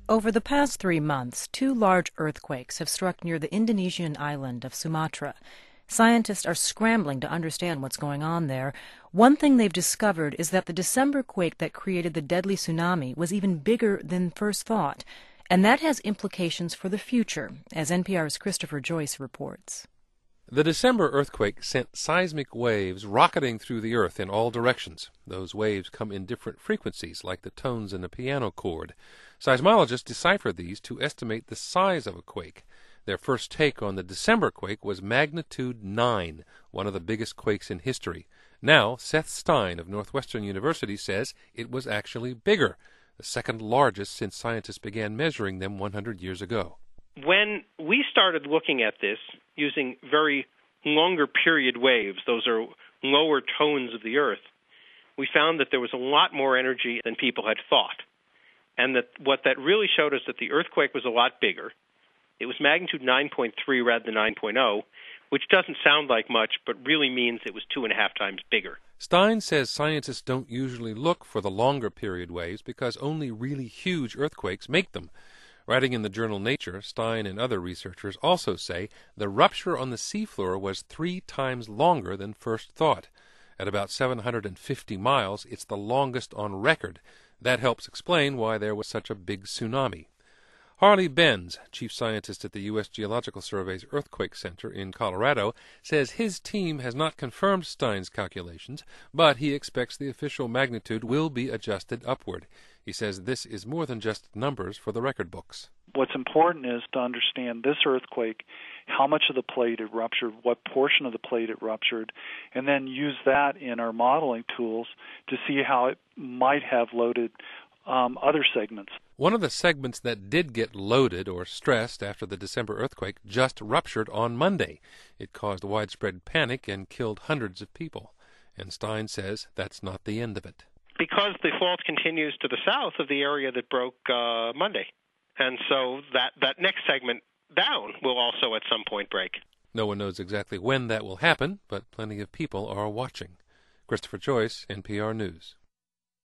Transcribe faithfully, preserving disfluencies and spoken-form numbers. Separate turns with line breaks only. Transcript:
Over the past three months, two large earthquakes have struck near the Indonesian island of Sumatra. Scientists are scrambling to understand what's going on there. One thing they've discovered is that the December quake that created the deadly tsunami was even bigger than first thought. And that has implications for the future, as N P R's Christopher Joyce reports.
The December earthquake sent seismic waves rocketing through the earth in all directions. Those waves come in different frequencies, like the tones in a piano chord. Seismologists deciphered these to estimate the size of a quake. Their first take on the December quake was magnitude nine, one of the biggest quakes in history. Now, Seth Stein of Northwestern University says it was actually bigger, the second largest since scientists began measuring them one hundred years ago.
When we started looking at this using very longer period waves, those are lower tones of the Earth, we found that there was a lot more energy than people had thought. And that what that really showed us that the earthquake was a lot bigger. It was magnitude nine point three rather than nine point oh, which doesn't sound like much, but really means it was two and a half times bigger.
Stein says scientists don't usually look for the longer period waves because only really huge earthquakes make them. Writing in the journal Nature, Stein and other researchers also say the rupture on the seafloor was three times longer than first thought. At about seven hundred fifty miles, it's the longest on record. That helps explain why there was such a big tsunami. Harley Benz, chief scientist at the U S Geological Survey's Earthquake Center in Colorado, says his team has not confirmed Stein's calculations, but he expects the official magnitude will be adjusted upward. He says this is more than just numbers for the record books.
What's important is to understand this earthquake, how much of the plate it ruptured, what portion of the plate it ruptured, and then use that in our modeling tools to see how it might have loaded um, other segments.
One of the segments that did get loaded or stressed after the December earthquake just ruptured on Monday. It caused widespread panic and killed hundreds of people. And Stein says that's not the end of it.
Because the fault continues to the south of the area that broke uh, Monday. And so that, that next segment down will also at some point break.
No one knows exactly when that will happen, but plenty of people are watching. Christopher Joyce, N P R News.